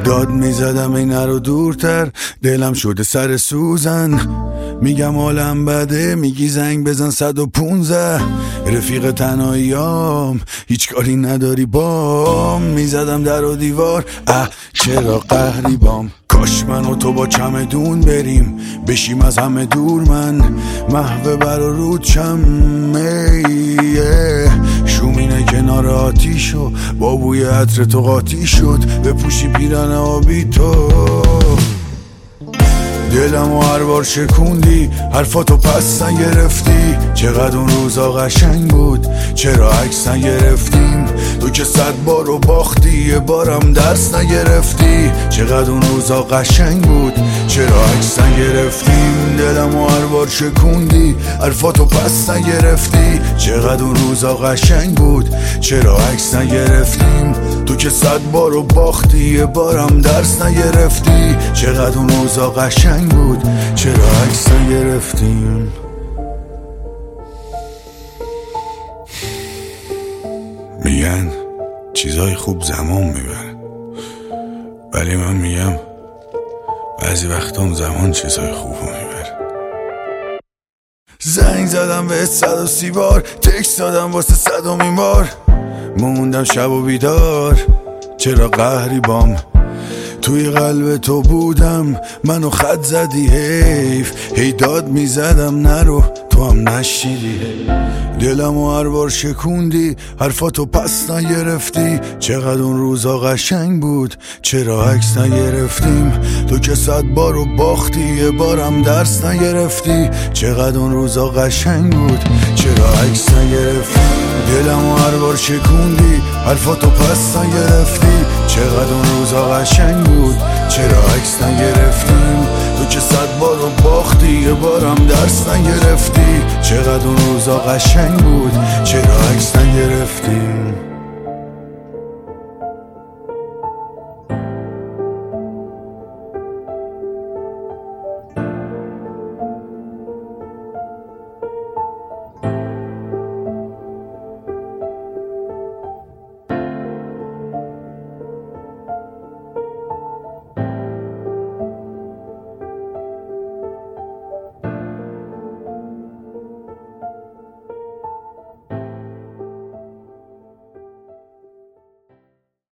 داد میزدم این رو دورتر، دلم شده سر سوزن. میگم حالم بده، میگی زنگ بزن 115. رفیق تنهاییام هیچ کاری نداری بام. میزدم در و دیوار، چرا قهری بام. کاش من و تو با چمدون بریم، بشیم از همه دور. من محو بر و رود شومینه کنار آتیش و با بوی عطر تو قاطی شد. بپوشی پیرن آبی تو، دلمو هر بار شکوندی، حرفاتو پس نگرفتی. چقدر اون روزا قشنگ بود، چرا عکس نگرفتیم؟ تو که 100 بارو باختی، یه بارم درس نگرفتی. چقدر اون روزا قشنگ بود، چرا عکس نگرفتیم؟ دلمو هر بار شکوندی، حرفاتو پس نگرفتی. چقدر اون روزا قشنگ بود، چرا عکس نگرفتیم؟ تو که 100 بارو باختی، یه بارم درس نگرفتی. چقدر اون روزا قشنگ بود، چرا عکس نگرفتیم؟ میگن چیزای خوب زمان میبره، ولی من میگم بعضی وقتا اون زمان چیزای خوب میبره. زنگ زدم به 130 بار، تکست دادم واسه 100مین بار. موندم شب و بیدار، چرا قهری بام. توی قلب تو بودم، منو خط زدی حیف. هی داد میزدم نرو، تو هم نشیدی. دلمو هر بار شکوندی، حرفاتو پس نگرفتی. چقدر اون روزا قشنگ بود، چرا عکس نگرفتیم؟ تو که 100 بارو باختی، یه بارم درس نگرفتی. چقدر اون روزا قشنگ بود، چرا عکس نگرفتی؟ دلمو هر بار شکوندی، حرفاتو پس نگرفتی. چقدر اون روزا قشنگ بود، چرا عکس نگرفتیم؟ تو که 100 بارو باختی، یه بارم درس نگرفتی. چقدر اون روزا قشنگ بود، چرا عکس نگرفتیم؟